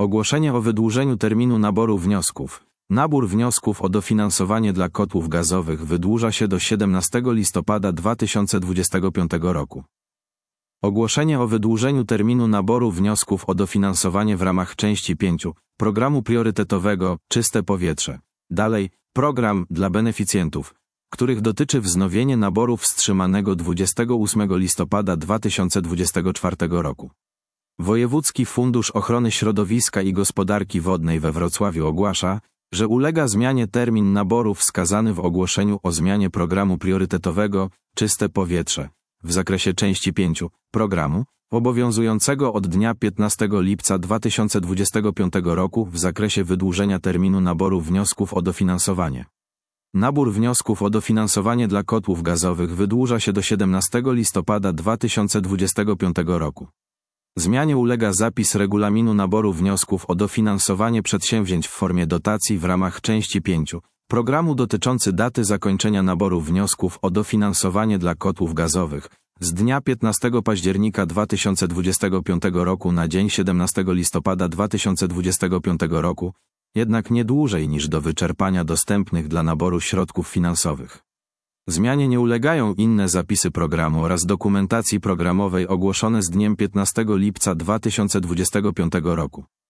Ogłoszenie o wydłużeniu terminu naboru wniosków. Nabór wniosków o dofinansowanie dla kotłów gazowych wydłuża się do 17 listopada 2025 roku. Ogłoszenie o wydłużeniu terminu naboru wniosków o dofinansowanie w ramach części 5 programu priorytetowego Czyste powietrze. Dalej, program dla beneficjentów, których dotyczy wznowienie naboru wstrzymanego 28 listopada 2024 roku. Wojewódzki Fundusz Ochrony Środowiska i Gospodarki Wodnej we Wrocławiu ogłasza, że ulega zmianie termin naboru wskazany w ogłoszeniu o zmianie programu priorytetowego Czyste powietrze w zakresie części 5 programu, obowiązującego od dnia 15 lipca 2025 roku w zakresie wydłużenia terminu naboru wniosków o dofinansowanie. Nabór wniosków o dofinansowanie dla kotłów gazowych wydłuża się do 17 listopada 2025 roku. Zmianie ulega zapis regulaminu naboru wniosków o dofinansowanie przedsięwzięć w formie dotacji w ramach części 5 programu dotyczący daty zakończenia naboru wniosków o dofinansowanie dla kotłów gazowych z dnia 15 października 2025 roku na dzień 17 listopada 2025 roku, jednak nie dłużej niż do wyczerpania dostępnych dla naboru środków finansowych. Zmianie nie ulegają inne zapisy programu oraz dokumentacji programowej ogłoszone z dniem 15 lipca 2025 roku.